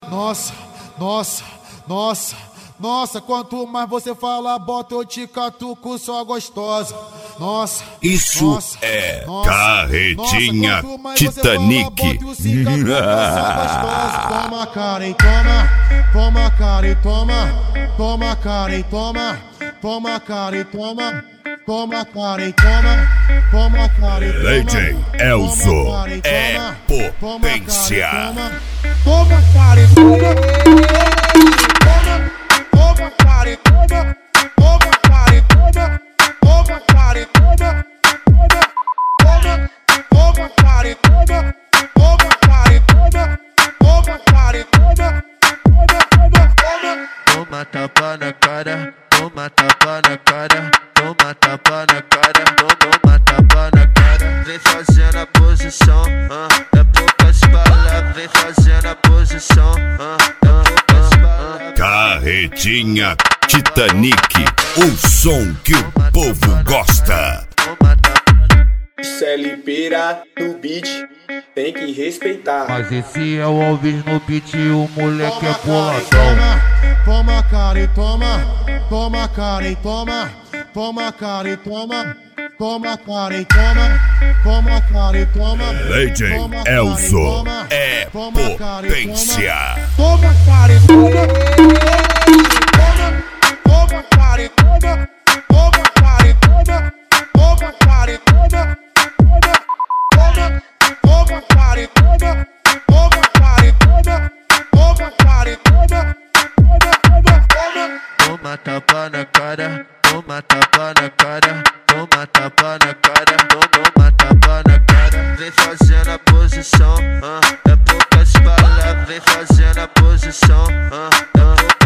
Nossa, nossa, nossa, nossa, quanto mais você fala, bota eu te catuco, só gostosa. Nossa, isso nossa, é nossa, carretinha nossa, Titanic. Toma cara e toma, toma cara e toma, toma cara e toma, toma cara e toma, toma cara e toma, toma cara e toma. DJ Elzo é potência. Toma cara e toma, toma cara e toma, toma cara e toma, toma cara e toma, toma cara e toma, toma cara e toma, toma cara e toma, toma tapa na cara, toma tapa na cara, toma tapa na cara, toma tapa na cara. Vem fazendo a posição, é poucas palavras. Vem fazendo a posição, é poucas palavras. Carretinha Titanic, o som que o povo gosta. CLPira no beat, tem que respeitar. Mas esse é o Alves no beat, o moleque é boladão. Toma cara e toma, toma cara e toma, toma cara e toma, toma cara e toma, toma cara e toma. DJ Elzo é potência. Toma cara e toma, toma cara e toma, toma cara e toma, toma cara e toma, toma cara e toma, toma cara e toma, toma cara e toma. Toma tapa na cara, toma tapa na cara, toma tapa na cara, toma tapa na cara. Vem fazendo a posição, é poucas palavras. Vem fazendo a posição, é poucas